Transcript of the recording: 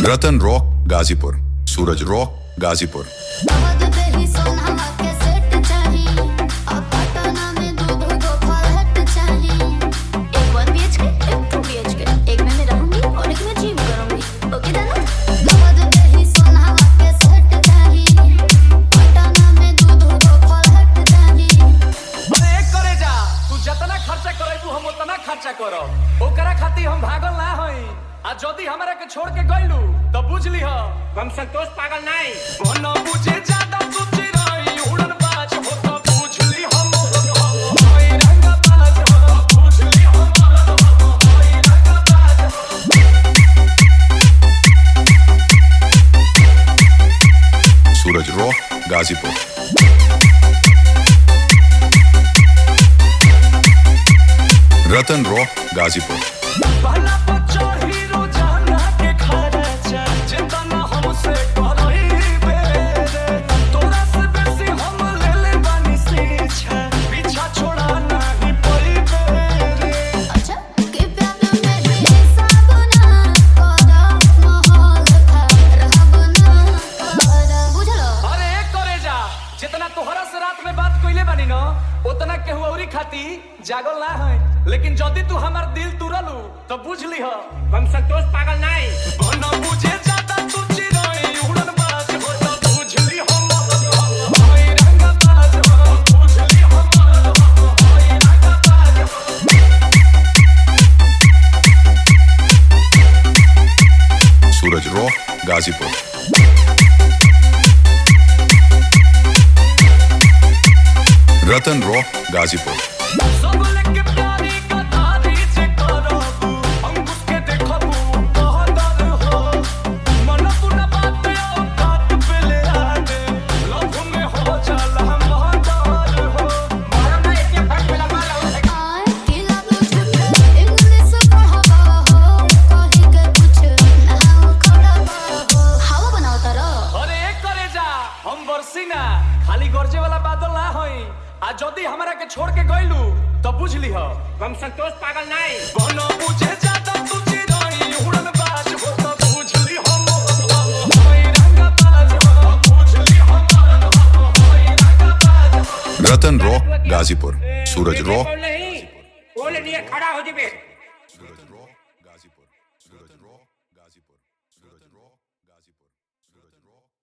रतन rock Ghazipur, Suraj rock Ghazipur. ओकरा खातिर हम भागल ना हई। आ जदी हमरा के छोड़ के गइलू तो बुझ लीह हम संतोष पागल नहीं। बन बुझे ज्यादा तू चिराई उड़न बाज हो तो बुझ ली हम होई रंग बाज हो बुझ ली हम होई रंग बाज हो। सूरज रॉक गाजीपुर। रतन रॉक गाजीपुर। जितना तोहरा से रात में बात कइले बानी न उतना केहू औरी खाती जागल ना है। लेकिन जदी तू हमार दिल तुरलू तो बुझ लीह हम संतोष पागल नहीं। बन बुझे ज्यादा तू चिराई उड़न बाज हो तो बुझ ली हम होई रंग बाज हो बुझ ली हम होई रंग बाज हो। सूरज रॉक गाजीपुर। रतन रॉक गाजीपुर। सब लेके प्यारी का तारी से करबू अंकुश के देखबू कहदर हो मन पुना बात ओ बात पे ले आने लव में हो जाला महदर हो। मारा मैं इतने फट में लगा रहा हूं। आए कि लव इंग्लिश पढ़ावा हो कहि के कुछ ना खड़ावा हो हावा बनाओ तारा। अरे करे जा हम बरसी ना खाली गरजे वाला बादल ना होई। आ जदी हमरा के छोड़ के गइलू तो बुझ लीह हम संतोष पागल नहीं। बन बुझे ज्यादा तू चिराई उड़न बाज हो तो बुझ ली हम होई रंग बाज हो बुझ ली हम होई रंग बाज हो। रतन रॉक गाजीपुर। सूरज रॉक नहीं बोले नहीं खड़ा हो जिबे। Suraj rock Ghazipur. Suraj rock Ghazipur. Suraj rock Ghazipur. Suraj rock